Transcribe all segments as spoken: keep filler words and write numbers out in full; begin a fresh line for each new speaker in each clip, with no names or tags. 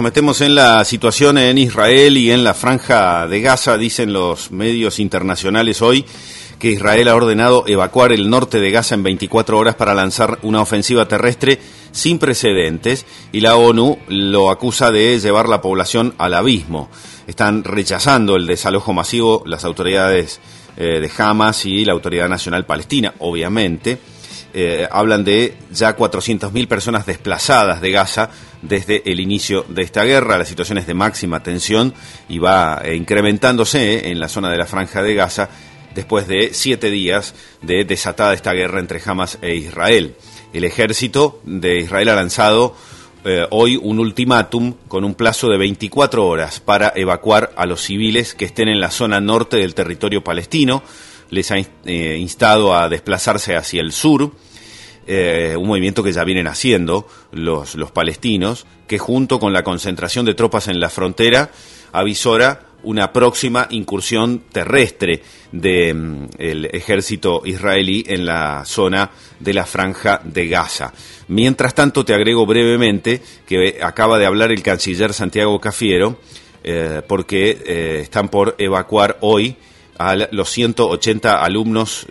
nos metemos en la situación en Israel y en la Franja de Gaza. Dicen los medios internacionales hoy que Israel ha ordenado evacuar el norte de Gaza en veinticuatro horas para lanzar una ofensiva terrestre sin precedentes, y la ONU lo acusa de llevar la población al abismo. Están rechazando el desalojo masivo las autoridades eh, de Hamas y la Autoridad Nacional Palestina, obviamente. Eh, hablan de ya cuatrocientas mil personas desplazadas de Gaza desde el inicio de esta guerra. La situación es de máxima tensión y va eh, incrementándose eh, en la zona de la Franja de Gaza después de siete días de desatada esta guerra entre Hamas e Israel. El ejército de Israel ha lanzado eh, hoy un ultimátum con un plazo de veinticuatro horas para evacuar a los civiles que estén en la zona norte del territorio palestino. Les ha eh, instado a desplazarse hacia el sur, eh, un movimiento que ya vienen haciendo los, los palestinos, que junto con la concentración de tropas en la frontera avisora una próxima incursión terrestre del de, ejército israelí en la zona de la Franja de Gaza. Mientras tanto, te agrego brevemente que acaba de hablar el canciller Santiago Cafiero, eh, porque eh, están por evacuar hoy a los ciento ochenta alumnos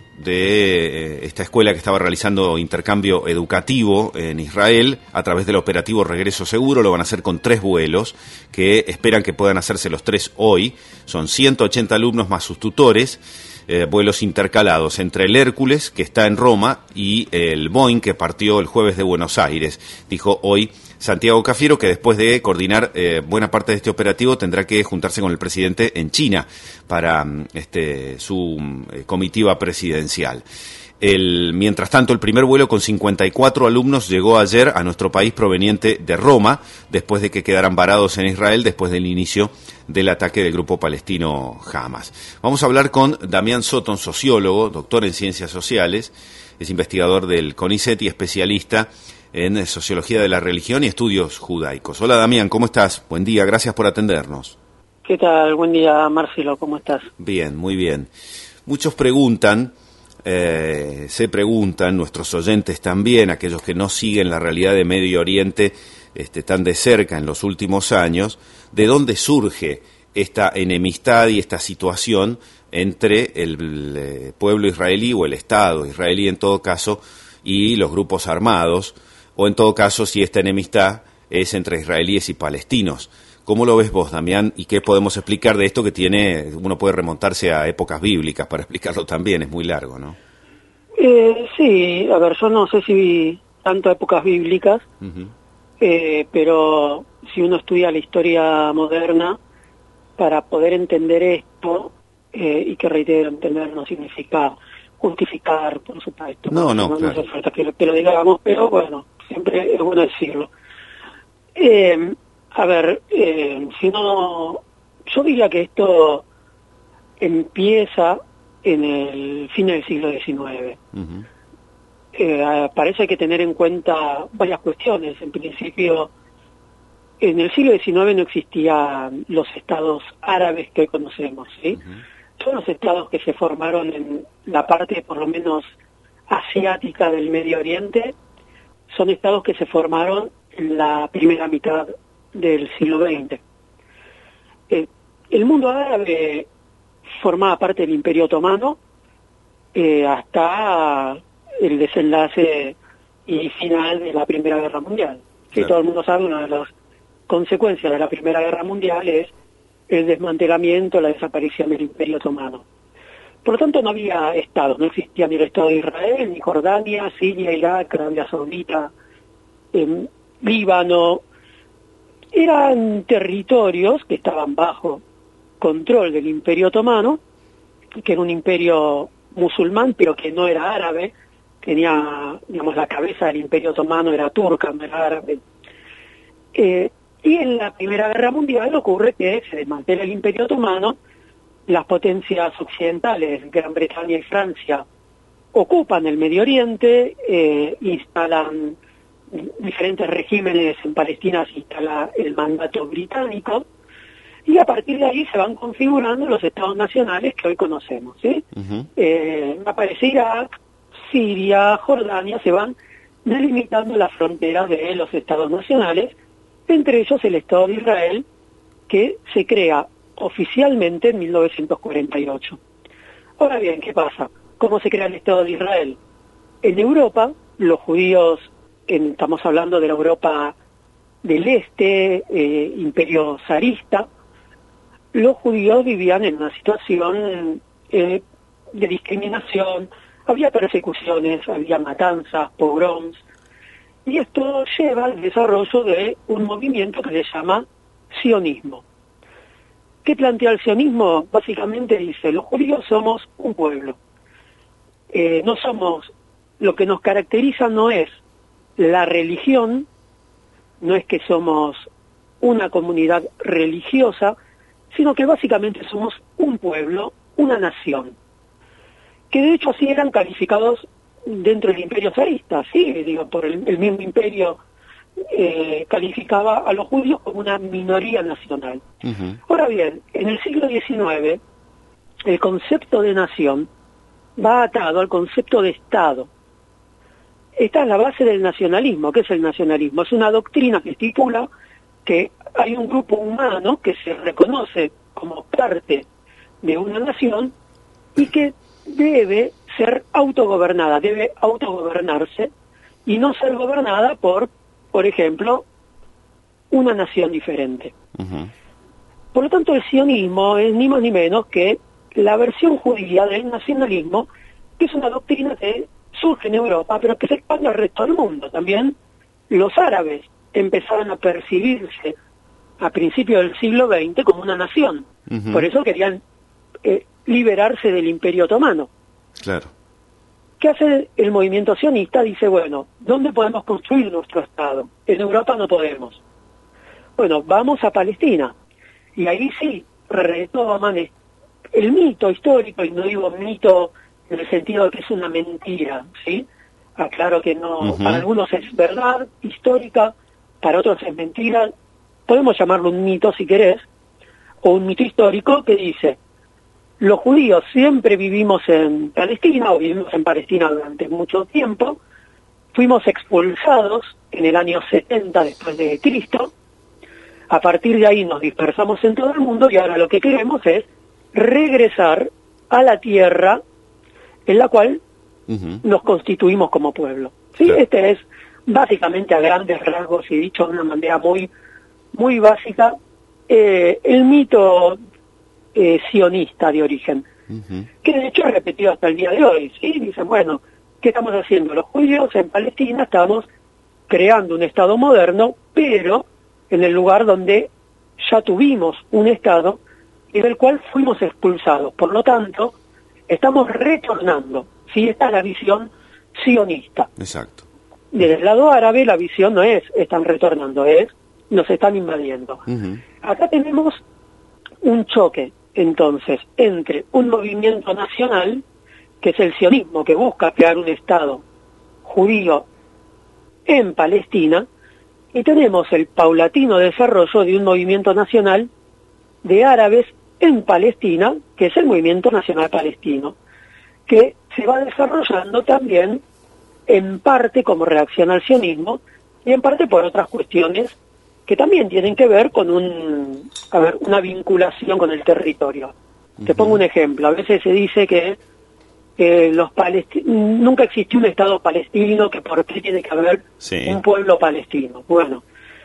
de esta escuela que estaba realizando intercambio educativo en Israel a través del operativo Regreso Seguro. Lo van a hacer con tres vuelos que esperan que puedan hacerse los tres hoy. Son ciento ochenta alumnos más sus tutores, eh, vuelos intercalados entre el Hércules, que está en Roma, y el Boeing, que partió el jueves de Buenos Aires. Dijo hoy Santiago Cafiero que después de coordinar eh, buena parte de este operativo tendrá que juntarse con el presidente en China para este, su eh, comitiva presidencial. El, mientras tanto, el primer vuelo con cincuenta y cuatro alumnos llegó ayer a nuestro país proveniente de Roma, después de que quedaran varados en Israel después del inicio del ataque del grupo palestino Hamas. Vamos a hablar con Damián Sotton, sociólogo, doctor en ciencias sociales, es investigador del CONICET y especialista en Sociología de la Religión y Estudios Judaicos. Hola Damián, ¿cómo estás? Buen día, gracias por atendernos.
¿Qué tal? Buen día, Marcelo, ¿cómo estás?
Bien, muy bien. Muchos preguntan, eh, se preguntan, nuestros oyentes también, aquellos que no siguen la realidad de Medio Oriente este, tan de cerca en los últimos años, ¿de dónde surge esta enemistad y esta situación entre el, el pueblo israelí o el Estado israelí en todo caso y los grupos armados? O en todo caso, si esta enemistad es entre israelíes y palestinos. ¿Cómo lo ves vos, Damián? ¿Y qué podemos explicar de esto que tiene, uno puede remontarse a épocas bíblicas para explicarlo también, es muy largo, ¿no?
Eh, sí, a ver, yo no sé si tanto épocas bíblicas, uh-huh. eh, pero si uno estudia la historia moderna, para poder entender esto, eh, y que reitero, entender no significa justificar, por supuesto.
No, no,
no,
claro.
no hace falta que, que lo digamos, pero bueno, siempre es bueno decirlo. Eh, a ver, eh, si no, yo diría que esto empieza en el fin del siglo diecinueve. Uh-huh. Eh, parece que tener en cuenta varias cuestiones. En principio, en el siglo diecinueve no existían los estados árabes que hoy conocemos, ¿sí? Uh-huh. Todos los estados que se formaron en la parte, por lo menos, asiática del Medio Oriente, son estados que se formaron en la primera mitad del siglo veinte. Eh, el mundo árabe formaba parte del Imperio Otomano eh, hasta el desenlace y final de la Primera Guerra Mundial. Que claro. Todo el mundo sabe, una de las consecuencias de la Primera Guerra Mundial es el desmantelamiento, la desaparición del Imperio Otomano. Por lo tanto, no había estados, no existía ni el Estado de Israel, ni Jordania, Siria, Irak, Arabia Saudita, eh, Líbano. Eran territorios que estaban bajo control del Imperio Otomano, que era un imperio musulmán, pero que no era árabe. Tenía, digamos, la cabeza del Imperio Otomano era turca, no era árabe. Eh, Y en la Primera Guerra Mundial ocurre que se desmantela el Imperio Otomano, las potencias occidentales, Gran Bretaña y Francia, ocupan el Medio Oriente, eh, instalan diferentes regímenes. En Palestina se instala el mandato británico, y a partir de ahí se van configurando los estados nacionales que hoy conocemos, ¿sí? Uh-huh. Eh, aparece Irak, Siria, Jordania, se van delimitando las fronteras de los estados nacionales, entre ellos el Estado de Israel, que se crea oficialmente en mil novecientos cuarenta y ocho. Ahora bien, ¿qué pasa? ¿Cómo se crea el Estado de Israel? En Europa, los judíos, en, estamos hablando de la Europa del Este, eh, imperio zarista, los judíos vivían en una situación eh, de discriminación, había persecuciones, había matanzas, pogroms, y esto lleva al desarrollo de un movimiento que se llama sionismo. ¿Qué plantea el sionismo? Básicamente dice, los judíos somos un pueblo. Eh, no somos, lo que nos caracteriza no es la religión, no es que somos una comunidad religiosa, sino que básicamente somos un pueblo, una nación. Que de hecho así eran calificados dentro del imperio zarista, sí, digo, por el, el mismo imperio eh, calificaba a los judíos como una minoría nacional. Uh-huh. Ahora bien, en el siglo diecinueve, el concepto de nación va atado al concepto de Estado. Esta es la base del nacionalismo. ¿Qué es el nacionalismo? Es una doctrina que estipula que hay un grupo humano que se reconoce como parte de una nación y que debe ser autogobernada, debe autogobernarse y no ser gobernada por, por ejemplo, una nación diferente. Uh-huh. Por lo tanto, el sionismo es ni más ni menos que la versión judía del nacionalismo, que es una doctrina que surge en Europa, pero que se expande al resto del mundo. También los árabes empezaron a percibirse a principios del siglo veinte como una nación. Uh-huh. Por eso querían eh, liberarse del Imperio Otomano.
Claro.
¿Qué hace el movimiento sionista? Dice, bueno, ¿dónde podemos construir nuestro Estado? En Europa no podemos. Bueno, vamos a Palestina. Y ahí sí retoman el mito histórico, y no digo mito en el sentido de que es una mentira, ¿sí? Aclaro que no, uh-huh. Para algunos es verdad histórica, para otros es mentira. Podemos llamarlo un mito si querés, o un mito histórico que dice, los judíos siempre vivimos en Palestina, o vivimos en Palestina durante mucho tiempo, fuimos expulsados en el año setenta después de Cristo, a partir de ahí nos dispersamos en todo el mundo y ahora lo que queremos es regresar a la tierra en la cual uh-huh. nos constituimos como pueblo. ¿Sí? Claro. Este es básicamente a grandes rasgos y dicho de una manera muy, muy básica, eh, el mito eh, sionista de origen, uh-huh. que de hecho es repetido hasta el día de hoy. ¿Sí? Dicen, bueno, ¿qué estamos haciendo? Los judíos en Palestina estamos creando un Estado moderno, pero en el lugar donde ya tuvimos un Estado y del cual fuimos expulsados. Por lo tanto, estamos retornando. ¿Sí? Esta es la visión sionista.
Exacto.
Desde el lado árabe la visión no es están retornando, es nos están invadiendo. Uh-huh. Acá tenemos un choque, entonces, entre un movimiento nacional, que es el sionismo, que busca crear un Estado judío en Palestina, y tenemos el paulatino desarrollo de un movimiento nacional de árabes en Palestina, que es el movimiento nacional palestino, que se va desarrollando también en parte como reacción al sionismo y en parte por otras cuestiones que también tienen que ver con un, a ver, una vinculación con el territorio. Uh-huh. Te pongo un ejemplo. A veces se dice que eh, los palesti- nunca existió un Estado palestino, que por qué tiene que haber sí. un pueblo palestino. Bueno,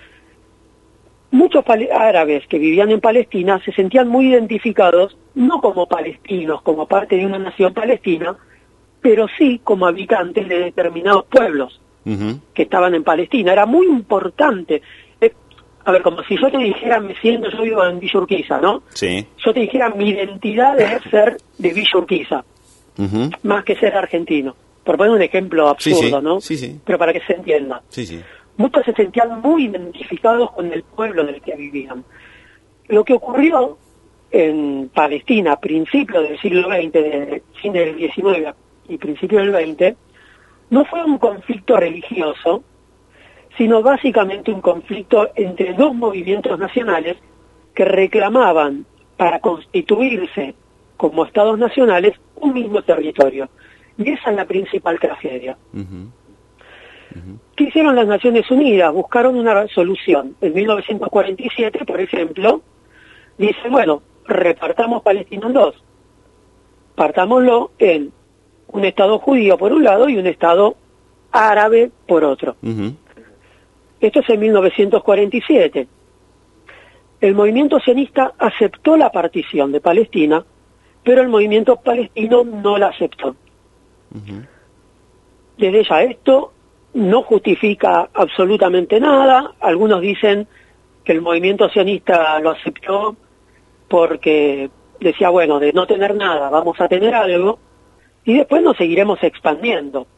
muchos pal- árabes que vivían en Palestina se sentían muy identificados, no como palestinos, como parte de una nación palestina, pero sí como habitantes de determinados pueblos uh-huh. que estaban en Palestina. Era muy importante. Eh, a ver, como si yo te dijera, me siento, yo vivo en Villa Urquiza, ¿no?
Sí.
Yo te dijera, mi identidad es ser de Villa Urquiza, uh-huh. más que ser argentino. Por poner un ejemplo absurdo,
sí, sí.
¿no?
Sí, sí.
Pero para que se entienda.
Sí, sí.
Muchos se sentían muy identificados con el pueblo en el que vivían. Lo que ocurrió en Palestina a principios del siglo veinte, de fin del diecinueve y principios del veinte, no fue un conflicto religioso, sino básicamente un conflicto entre dos movimientos nacionales que reclamaban para constituirse como estados nacionales un mismo territorio. Y esa es la principal tragedia.
Uh-huh.
Uh-huh. ¿Qué hicieron las Naciones Unidas? Buscaron una solución. En mil novecientos cuarenta y siete, por ejemplo, dicen, bueno, repartamos Palestina en dos. Partámoslo en un Estado judío por un lado y un Estado árabe por otro. Uh-huh. Esto es en mil novecientos cuarenta y siete. El movimiento sionista aceptó la partición de Palestina, pero el movimiento palestino no la aceptó. Uh-huh. Desde ya esto no justifica absolutamente nada. Algunos dicen que el movimiento sionista lo aceptó porque decía, bueno, de no tener nada vamos a tener algo y después nos seguiremos expandiendo.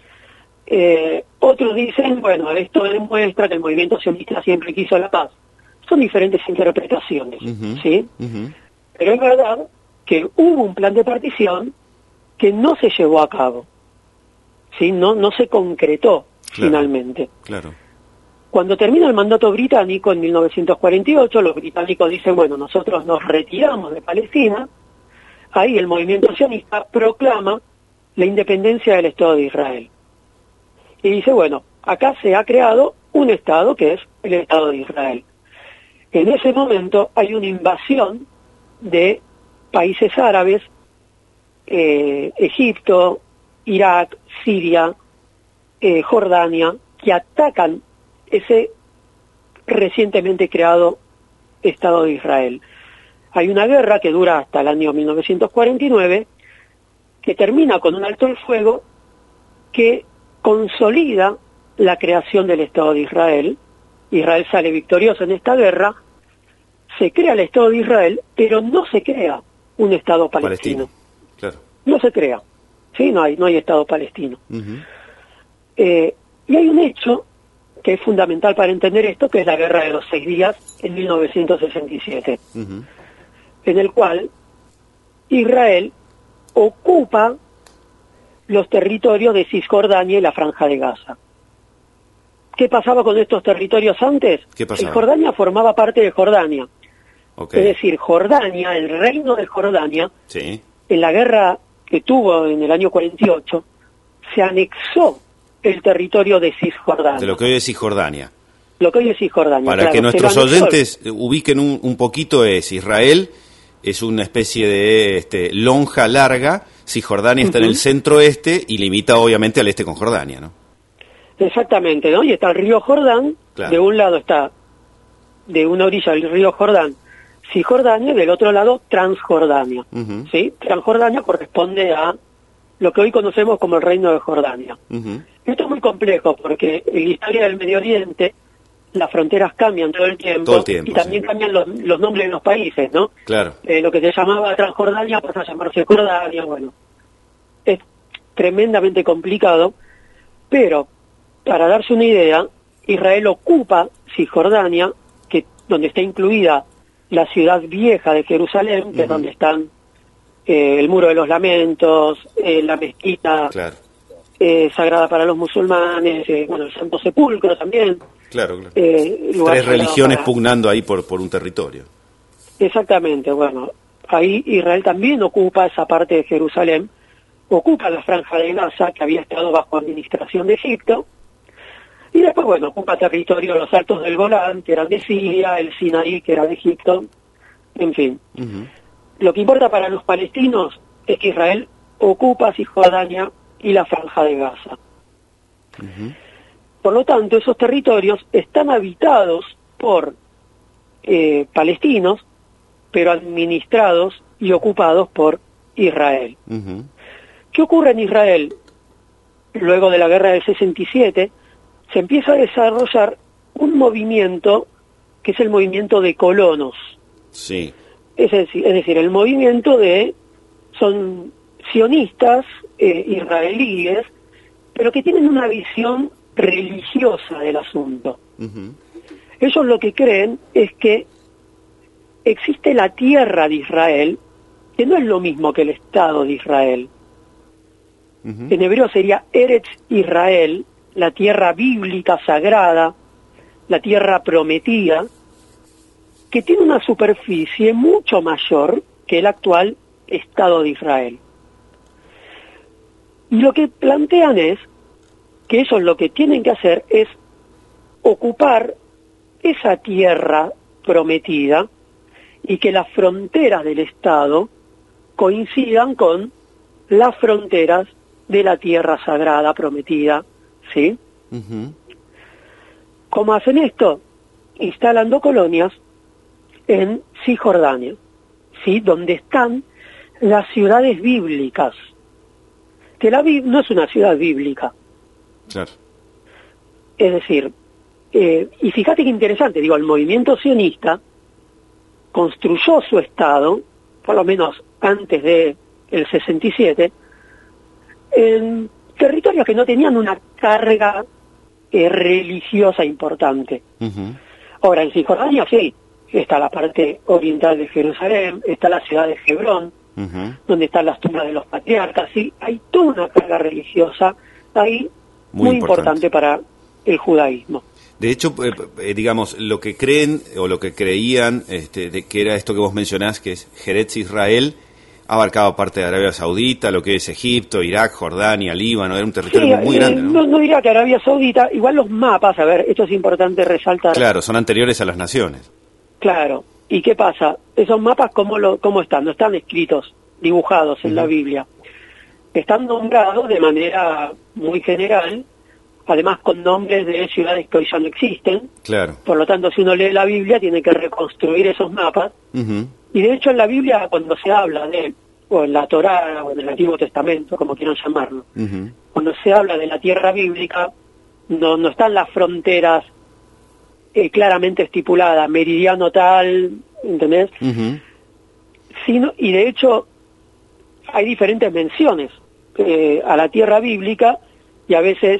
Eh, otros dicen, bueno, esto demuestra que el movimiento sionista siempre quiso la paz. Son diferentes interpretaciones, uh-huh, ¿sí? Uh-huh. Pero es verdad que hubo un plan de partición que no se llevó a cabo, ¿sí? No, no se concretó claro, finalmente.
Claro.
Cuando termina el mandato británico en mil novecientos cuarenta y ocho, los británicos dicen, bueno, nosotros nos retiramos de Palestina. Ahí el movimiento sionista proclama la independencia del Estado de Israel. Y dice, bueno, acá se ha creado un Estado que es el Estado de Israel. En ese momento hay una invasión de países árabes, eh, Egipto, Irak, Siria, eh, Jordania, que atacan ese recientemente creado Estado de Israel. Hay una guerra que dura hasta el año mil novecientos cuarenta y nueve, que termina con un alto el fuego que consolida la creación del Estado de Israel. Israel sale victorioso en esta guerra, se crea el Estado de Israel, pero no se crea un Estado palestino.
palestino claro.
No se crea, ¿sí? No hay, no hay Estado palestino. Uh-huh. Eh, y hay un hecho que es fundamental para entender esto, que es la Guerra de los Seis Días en mil novecientos sesenta y siete, uh-huh. en el cual Israel ocupa los territorios de Cisjordania y la Franja de Gaza. ¿Qué pasaba con estos territorios antes?
¿Qué pasaba?
Jordania formaba parte de Jordania.
Okay.
Es decir, Jordania, el reino de Jordania,
sí.
en la guerra que tuvo en el año cuarenta y ocho, se anexó el territorio de Cisjordania.
De lo que hoy es Cisjordania.
Lo que hoy es Cisjordania.
Para
claro,
que nuestros oyentes ubiquen un, un poquito, es Israel, es una especie de este, lonja larga, Cisjordania está uh-huh. en el centro-este y limita obviamente al este con Jordania, ¿no?
Exactamente, ¿no? Y está el río Jordán, claro. De un lado está, de una orilla del río Jordán, Cisjordania, y del otro lado Transjordania, uh-huh. ¿sí? Transjordania corresponde a lo que hoy conocemos como el Reino de Jordania. Uh-huh. Esto es muy complejo porque en la historia del Medio Oriente las fronteras cambian todo el tiempo,
todo el tiempo
y también sí. cambian los, los nombres de los países, ¿no?
Claro.
Eh, lo que se llamaba Transjordania pasa a llamarse Jordania, bueno, es tremendamente complicado, pero para darse una idea, Israel ocupa Cisjordania, que donde está incluida la ciudad vieja de Jerusalén, que uh-huh. es donde están eh, el Muro de los Lamentos, eh, la mezquita
claro.
eh, sagrada para los musulmanes, eh, bueno, el Santo Sepulcro también.
Claro, claro.
Eh,
Tres religiones
para...
pugnando ahí por, por un territorio.
Exactamente, bueno, ahí Israel también ocupa esa parte de Jerusalén, ocupa la Franja de Gaza, que había estado bajo administración de Egipto, y después, bueno, ocupa territorio los Altos del Golán, que eran de Siria, el Sinaí, que era de Egipto, en fin. Uh-huh. Lo que importa para los palestinos es que Israel ocupa Cisjordania y la Franja de Gaza. Uh-huh. Por lo tanto, esos territorios están habitados por eh, palestinos, pero administrados y ocupados por Israel. Uh-huh. ¿Qué ocurre en Israel? Luego de la guerra del sesenta y siete, se empieza a desarrollar un movimiento que es el movimiento de colonos.
Sí.
Es decir, es decir el movimiento de, son sionistas eh, israelíes, pero que tienen una visión religiosa del asunto. Uh-huh. Ellos lo que creen es que existe la tierra de Israel, que no es lo mismo que el Estado de Israel. Uh-huh. En hebreo sería Eretz Israel, la tierra bíblica sagrada, la tierra prometida, que tiene una superficie mucho mayor que el actual Estado de Israel. Y lo que plantean es que ellos lo que tienen que hacer es ocupar esa tierra prometida y que las fronteras del Estado coincidan con las fronteras de la tierra sagrada prometida, ¿sí?
Uh-huh.
¿Cómo hacen esto? Instalando colonias en Cisjordania, ¿sí? Donde están las ciudades bíblicas. Tel Aviv no es una ciudad bíblica.
Claro.
Es decir, eh, y fíjate qué interesante, digo, el movimiento sionista construyó su Estado, por lo menos antes de el sesenta y siete, en territorios que no tenían una carga eh, religiosa importante.
Uh-huh.
Ahora, en Cisjordania sí, está la parte oriental de Jerusalén, está la ciudad de Hebrón, uh-huh. donde están las tumbas de los patriarcas, sí, hay toda una carga religiosa ahí muy, muy importante. importante para el judaísmo.
De hecho, eh, eh, digamos, lo que creen o lo que creían este, de que era esto que vos mencionás, que es Eretz Israel, abarcaba parte de Arabia Saudita, lo que es Egipto, Irak, Jordania, Líbano, era un territorio sí, muy, muy grande, ¿no?
¿no? No diría que Arabia Saudita, igual los mapas, a ver, esto es importante resaltar.
Claro, son anteriores a las naciones.
Claro, ¿y qué pasa? Esos mapas, ¿cómo, lo, cómo están? No están escritos, dibujados en uh-huh. la Biblia. Están nombrados de manera muy general, además con nombres de ciudades que hoy ya no existen.
Claro.
Por lo tanto, si uno lee la Biblia, tiene que reconstruir esos mapas.
Uh-huh.
Y de hecho en la Biblia, cuando se habla de, o en la Torá, o en el Antiguo Testamento, como quieran llamarlo, uh-huh. cuando se habla de la tierra bíblica, no, no están las fronteras eh, claramente estipuladas, meridiano tal, ¿entendés?
Uh-huh.
Sino, y de hecho hay diferentes menciones eh, a la tierra bíblica, y a veces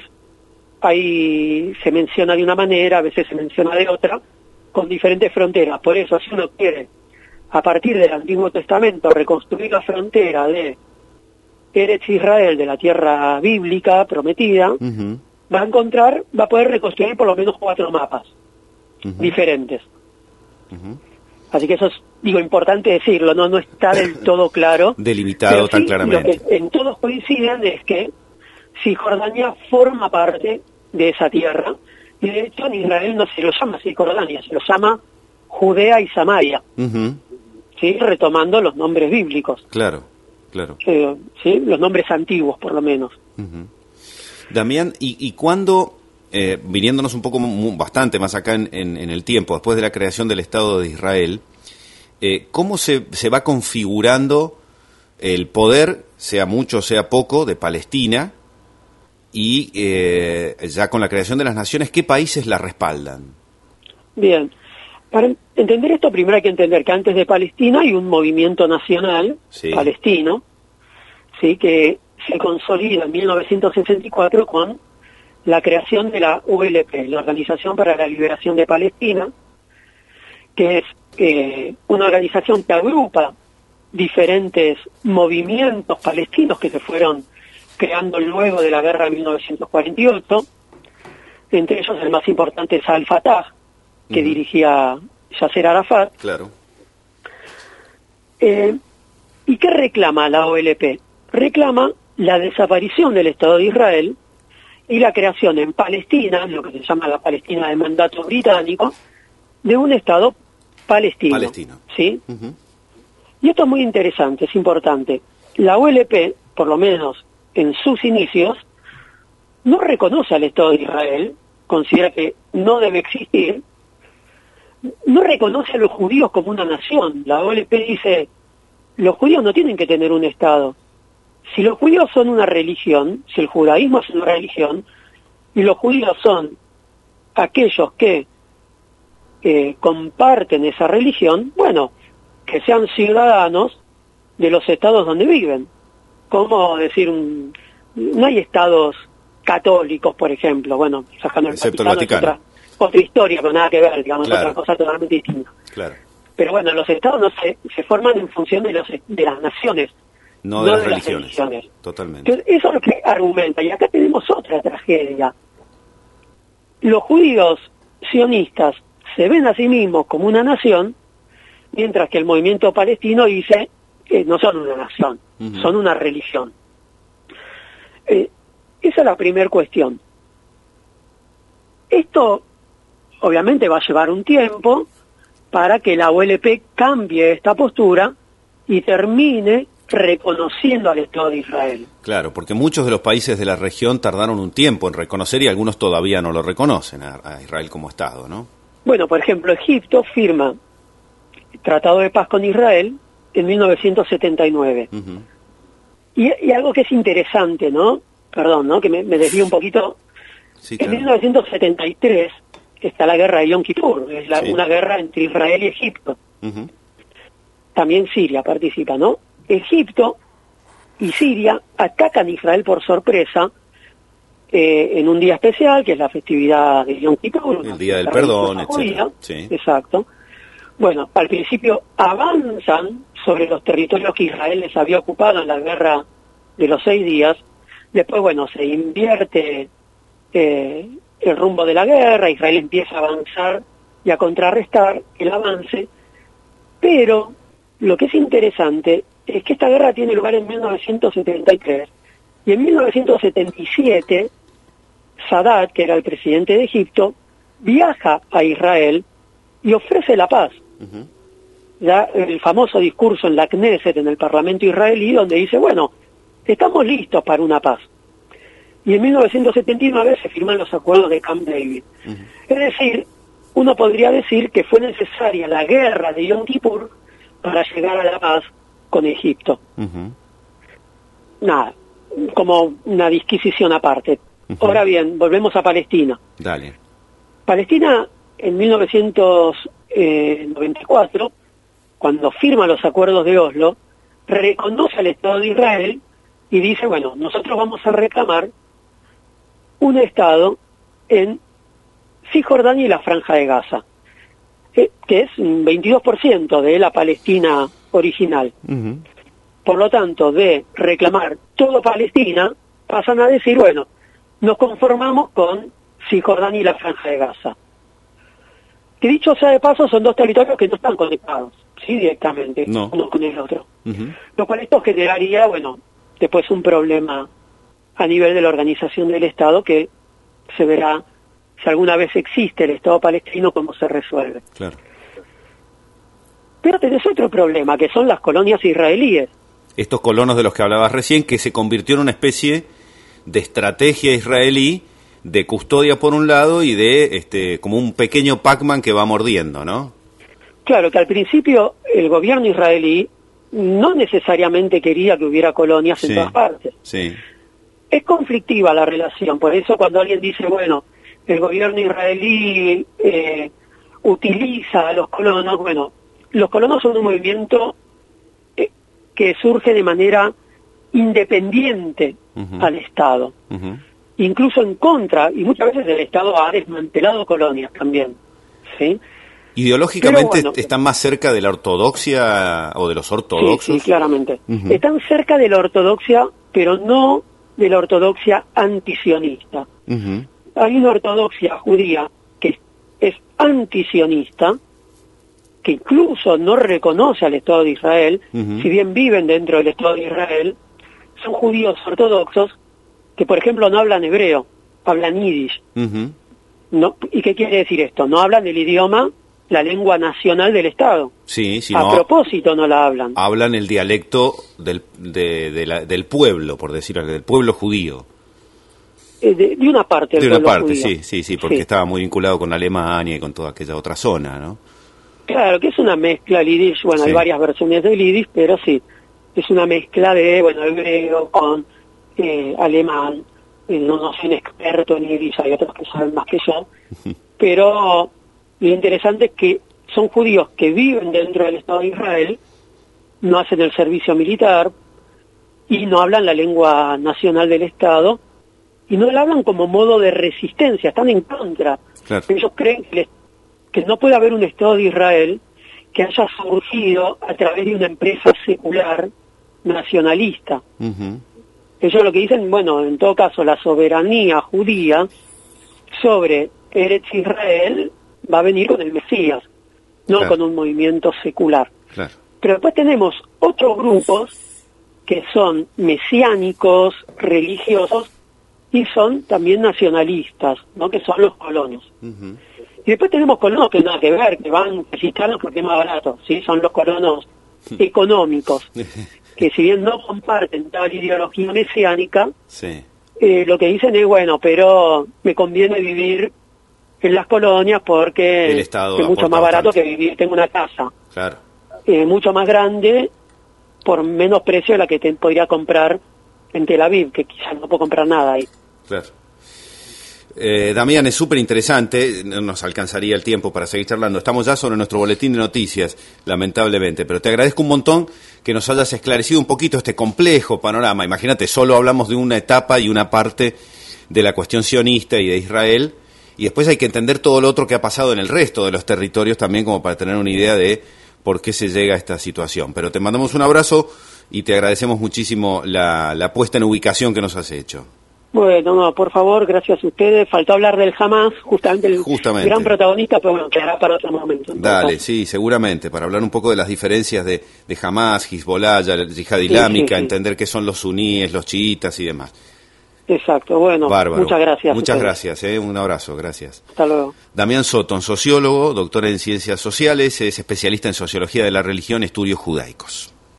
ahí se menciona de una manera, a veces se menciona de otra, con diferentes fronteras. Por eso, si uno quiere, a partir del Antiguo Testamento, reconstruir la frontera de Eretz Israel, de la tierra bíblica prometida, uh-huh. va a encontrar, va a poder reconstruir por lo menos cuatro mapas uh-huh. diferentes. Uh-huh. Así que eso es, digo, importante decirlo, no no está del todo claro.
Delimitado tan
sí,
claramente.
Lo que en todos coinciden es que Cisjordania forma parte de esa tierra, y de hecho en Israel no se lo llama Cisjordania, se lo llama Judea y Samaria, uh-huh. ¿sí? Retomando los nombres bíblicos.
Claro, claro.
Eh, ¿sí? Los nombres antiguos, por lo menos.
Uh-huh. Damián, ¿y, y cuándo, eh, viniéndonos un poco muy, bastante más acá en, en, en el tiempo, después de la creación del Estado de Israel, eh, cómo se, se va configurando el poder, sea mucho, sea poco, de Palestina? Y eh, ya con la creación de las naciones, ¿qué países la respaldan?
Bien, para entender esto primero hay que entender que antes de Palestina hay un movimiento nacional sí. palestino, sí, que se consolida en mil novecientos sesenta y cuatro con la creación de la O L P, la Organización para la Liberación de Palestina, que es eh, una organización que agrupa diferentes movimientos palestinos que se fueron creando luego de la guerra de mil novecientos cuarenta y ocho, entre ellos el más importante es Al-Fatah, que uh-huh. dirigía Yasser Arafat.
Claro.
Eh, ¿Y qué reclama la O L P? Reclama la desaparición del Estado de Israel y la creación en Palestina, lo que se llama la Palestina de mandato británico, de un Estado palestino.
Palestino.
¿Sí?
Uh-huh.
Y esto es muy interesante, es importante. La O L P, por lo menos en sus inicios, no reconoce al Estado de Israel, considera que no debe existir, no reconoce a los judíos como una nación. La O L P dice, los judíos no tienen que tener un Estado. Si los judíos son una religión, si el judaísmo es una religión, y los judíos son aquellos que eh, comparten esa religión, bueno, que sean ciudadanos de los estados donde viven. Como decir, un, no hay estados católicos, por ejemplo, bueno, sacando el
excepto
Vaticano,
el Vaticano.
Es otra, otra historia, pero nada que ver, digamos,
claro.
otra cosa totalmente distinta.
Claro.
Pero bueno, los estados no se, se forman en función de, los, de las naciones,
no,
no
de, las,
de
religiones.
las religiones.
Totalmente.
Entonces, eso es lo que argumenta, y acá tenemos otra tragedia. Los judíos sionistas se ven a sí mismos como una nación, mientras que el movimiento palestino dice que no son una nación, uh-huh. son una religión. Eh, esa es la primera cuestión. esto obviamente va a llevar un tiempo para que la O L P cambie esta postura y termine reconociendo al Estado de Israel.
Claro, porque muchos de los países de la región tardaron un tiempo en reconocer y algunos todavía no lo reconocen a, a Israel como Estado, ¿no?
Bueno, por ejemplo, Egipto firma el Tratado de Paz con Israel en mil novecientos setenta y nueve. Uh-huh. y, y algo que es interesante, ¿no? Perdón, ¿no? Que me, me desvío un poquito. Sí, claro. En mil novecientos setenta y tres está la guerra de Yom Kippur, es la, sí. una guerra entre Israel y Egipto. Uh-huh. También Siria participa, ¿no? Egipto y Siria atacan a Israel por sorpresa eh, en un día especial, que es la festividad de Yom Kippur.
El Día del Perdón, etcétera.
Sí. Exacto. Bueno, al principio avanzan sobre los territorios que Israel les había ocupado en la guerra de los seis días. Después, bueno, se invierte eh, el rumbo de la guerra, Israel empieza a avanzar y a contrarrestar el avance, pero lo que es interesante es que esta guerra tiene lugar en mil novecientos setenta y tres, y en mil novecientos setenta y siete Sadat, que era el presidente de Egipto, viaja a Israel y ofrece la paz. Uh-huh. Ya el famoso discurso en la Knesset, en el Parlamento israelí, donde dice, bueno, estamos listos para una paz. Y en mil novecientos setenta y nueve se firman los acuerdos de Camp David. Uh-huh. Es decir, uno podría decir que fue necesaria la guerra de Yom Kippur para llegar a la paz con Egipto. Uh-huh. Nada, como una disquisición aparte. Uh-huh. Ahora bien, volvemos a Palestina.
Dale.
Palestina, en mil novecientos noventa y cuatro, cuando firma los acuerdos de Oslo, reconoce al Estado de Israel y dice, bueno, nosotros vamos a reclamar un Estado en Cisjordania y la Franja de Gaza, eh, que es un veintidós por ciento de la Palestina original. Uh-huh. Por lo tanto, de reclamar todo Palestina, pasan a decir, bueno, nos conformamos con Cisjordania y la Franja de Gaza. Que dicho sea de paso, son dos territorios que no están conectados, sí, directamente, no. uno con el otro. Uh-huh. Lo cual esto generaría, bueno, después un problema a nivel de la organización del Estado, que se verá si alguna vez existe el Estado palestino, cómo se resuelve.
Claro.
Pero tenés otro problema, que son las colonias israelíes.
Estos colonos de los que hablabas recién, que se convirtió en una especie de estrategia israelí de custodia por un lado y de este como un pequeño Pac-Man que va mordiendo, ¿no?
Claro, que al principio el gobierno israelí no necesariamente quería que hubiera colonias en
sí,
todas partes.
Sí.
Es conflictiva la relación, por eso cuando alguien dice, bueno, el gobierno israelí eh, utiliza a los colonos, bueno, los colonos son un movimiento eh, que surge de manera independiente uh-huh. al Estado. Uh-huh. Incluso en contra, y muchas veces el Estado ha desmantelado colonias también, ¿sí?
Ideológicamente bueno, están más cerca de la ortodoxia o de los ortodoxos.
Sí, sí, claramente.
Uh-huh.
Están cerca de la ortodoxia, pero no de la ortodoxia antisionista. Uh-huh. Hay una ortodoxia judía que es antisionista, que incluso no reconoce al Estado de Israel, uh-huh. si bien viven dentro del Estado de Israel, son judíos ortodoxos que, por ejemplo, no hablan hebreo, hablan yiddish. Uh-huh. No, ¿y qué quiere decir esto? No hablan el idioma, la lengua nacional del Estado.
Sí, sí.
A
no,
propósito no la hablan.
Hablan el dialecto del, de, de la, del pueblo, por decirlo, del pueblo judío.
Eh, de, de una parte del
De una
pueblo
parte,
judío.
sí, sí, sí, porque sí. estaba muy vinculado con Alemania y con toda aquella otra zona, ¿no?
Claro, que es una mezcla, el yiddish, bueno, sí. hay varias versiones del yiddish, pero sí, es una mezcla de, bueno, hebreo con eh, alemán. Eh, no, no soy un experto en yiddish, hay otros que saben más que yo, pero lo interesante es que son judíos que viven dentro del Estado de Israel, no hacen el servicio militar y no hablan la lengua nacional del Estado, y no la hablan como modo de resistencia, están en contra.
Claro.
Ellos creen que, les, que no puede haber un Estado de Israel que haya surgido a través de una empresa secular nacionalista. Uh-huh. Ellos lo que dicen, bueno, en todo caso, la soberanía judía sobre Eretz Israel va a venir con el Mesías, no claro. con un movimiento secular.
Claro.
Pero después tenemos otros grupos que son mesiánicos, religiosos, y son también nacionalistas, ¿no? Que son los colonos.
Uh-huh.
Y después tenemos colonos que nada que ver, que van a visitarlos porque es más barato, ¿sí? Son los colonos económicos, que si bien no comparten tal ideología mesiánica,
sí.
eh, lo que dicen es, bueno, pero me conviene vivir en las colonias porque
El Estado
es mucho más barato
bastante.
que vivir, tengo una casa
Claro.
eh, mucho más grande por menos precio de la que te podría comprar en Tel Aviv, que quizás no puedo comprar nada ahí.
Claro. Eh, Damián, es súper interesante, no nos alcanzaría el tiempo para seguir charlando. Estamos ya sobre nuestro boletín de noticias, lamentablemente, pero te agradezco un montón que nos hayas esclarecido un poquito este complejo panorama. Imagínate, solo hablamos de una etapa y una parte de la cuestión sionista y de Israel, y después hay que entender todo lo otro que ha pasado en el resto de los territorios también, como para tener una idea de por qué se llega a esta situación. Pero te mandamos un abrazo y te agradecemos muchísimo la, la puesta en ubicación que nos has hecho.
Bueno, no, por favor, gracias a ustedes. Faltó hablar del Hamas, justamente el
Justamente.
gran protagonista, pero bueno, quedará para otro momento.
Dale,
Entonces,
sí, seguramente, para hablar un poco de las diferencias de, de Hamas, Hezbollah, la yihad islámica,
sí, sí.
entender qué son los suníes, los chiitas y demás.
exacto, bueno,
Bárbaro.
muchas gracias.
Muchas
ustedes.
gracias, eh, un abrazo, gracias.
Hasta luego.
Damián Sotton, sociólogo, doctor en ciencias sociales, es especialista en sociología de la religión, estudios judaicos.